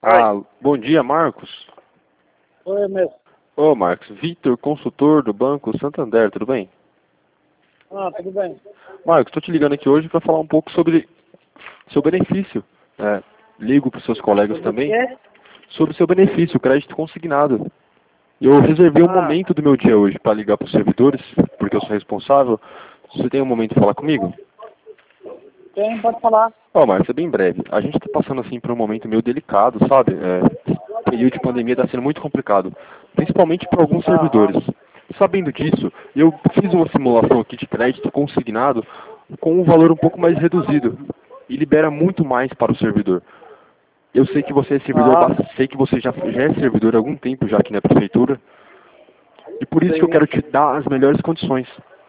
Ah, bom dia, Marcos. Oi, mesmo. Ô, Marcos, Vitor, consultor do Banco Santander, tudo bem? Tudo bem. Marcos, estou te ligando aqui hoje para falar um pouco sobre seu benefício. Ligo para os seus colegas Sobre o também quê? sobre seu benefício, crédito consignado. Eu reservei um Ah, momento do meu dia hoje para ligar para os servidores, porque eu sou responsável. Você tem um momento de falar comigo? pode falar. Ó, Marcos, é bem breve. A gente está passando assim por um momento meio delicado, sabe? Período de pandemia está sendo muito complicado, principalmente para alguns Aham. servidores. Sabendo disso, eu fiz uma simulação aqui de crédito consignado com um valor um pouco mais reduzido e libera muito mais para o servidor. Eu sei que você é servidor, Aham. sei que você já é servidor há algum tempo já aqui na prefeitura, e por isso que eu Sim. quero te dar as melhores condições.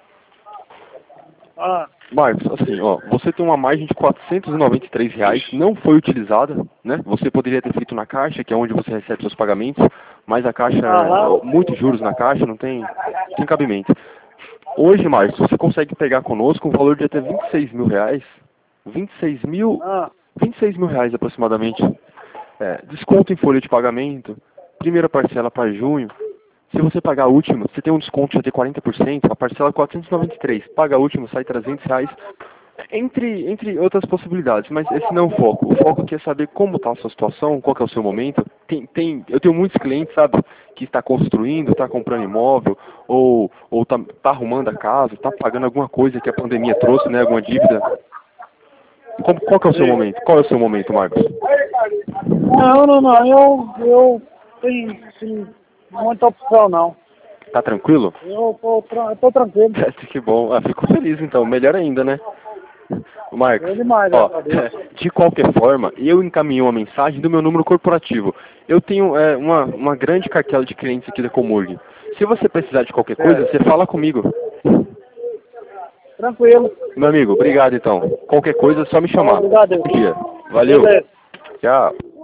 Ah, Marcos, assim, ó, você tem uma margem de R$ 493, não foi utilizada, né? Você poderia ter feito na Caixa, que é onde você recebe seus pagamentos, mas a Caixa, aham. muitos juros na Caixa, não tem cabimento. Hoje, Marcos, você consegue pegar conosco um valor de até R$ 26.000, 26 mil, Ah, R$ 26.000 aproximadamente. Desconto em folha de pagamento, primeira parcela para junho. Se você pagar a última, você tem um desconto de até 40%, a parcela é 493, paga a última, sai R$ 300, entre outras possibilidades, mas esse não é o foco. O foco aqui é saber como está a sua situação, qual que é o seu momento. Eu tenho muitos clientes, sabe, que está construindo, está comprando imóvel, ou tá arrumando a casa, está pagando alguma coisa que a pandemia trouxe, né, alguma dívida. Qual que é o seu sim. momento? Qual é o seu momento, Marcos? Não. Eu tenho, sim, muita opção, não. Tá tranquilo? Eu tô tranquilo. Que bom. Ah, fico feliz então, melhor ainda, né? Marcos, Tranquilo demais, ó, graças a Deus. de qualquer forma, eu encaminhei uma mensagem do meu número corporativo. Eu tenho uma grande cartela de clientes aqui da Comurg. Se você precisar de qualquer coisa, você Certo. fala comigo. Tranquilo. Meu amigo, obrigado então. Qualquer coisa é só me chamar. Obrigado. Bom dia. Valeu. Beleza. Tchau.